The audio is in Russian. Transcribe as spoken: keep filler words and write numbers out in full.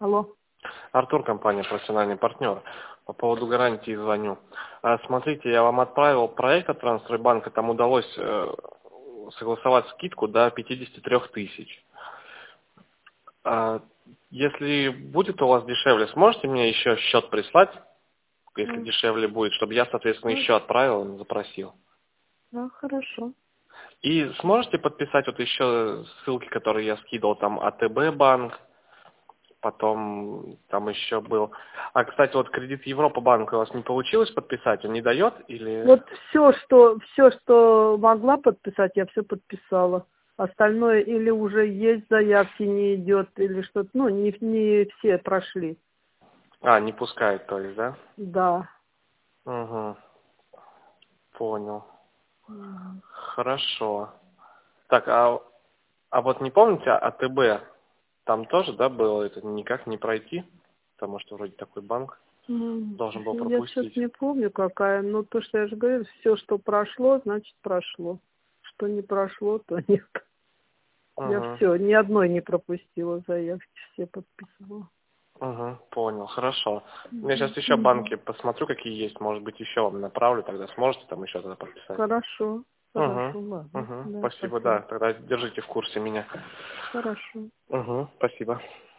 Алло. Артур, компания «Профессиональный партнер». По поводу гарантии звоню. А, Смотрите, я вам отправил проект от Транстройбанка, там удалось э, согласовать скидку до пятидесяти трёх тысяч. А, Если будет у вас дешевле, сможете мне еще счет прислать, если Ну, дешевле будет, чтобы я, соответственно, ну, еще отправил и запросил? ну, хорошо. И сможете подписать вот еще ссылки, которые я скидывал, там АТБ банк, потом там еще был. А, кстати, вот кредит Европа банка у вас не получилось подписать? Он не дает или... Вот все, что все, что могла подписать, я все подписала. Остальное или уже есть заявки, не идет, или что-то. Ну, не, не все прошли. А, не пускает, то есть, да? Да. Угу, понял. Мгм. Хорошо. Так, а, а вот не помните АТБ? Там тоже, да, было это никак не пройти? Потому что вроде такой банк М, должен был Я сейчас пропустить. не помню, какая, но то, что я же говорю, все, что прошло, значит, прошло. Что не прошло, то нет. Я Угу, все, ни одной не пропустила заявки, все подписывала. угу, понял, хорошо. Я сейчас Мгм. еще банки посмотрю, какие есть. Может быть, еще вам направлю, тогда сможете там еще тогда подписать. Хорошо, Угу, хорошо, ладно. угу, Да, спасибо, спасибо. да. Тогда держите в курсе меня. Хорошо. Угу, спасибо.